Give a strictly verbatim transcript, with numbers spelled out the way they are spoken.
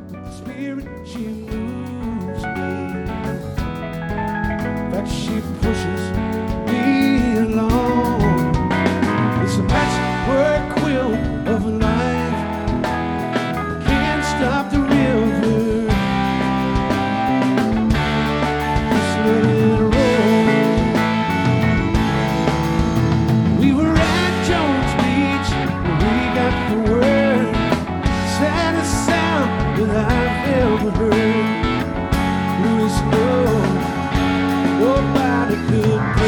The Spirit, she moves me. In fact, she pushes me along. It's a patchwork quilt of life. Can't stop the river. Just let it roll. We were at Jones Beach when we got the word. Saddest sound that I've ever heard. There is no, nobody could play.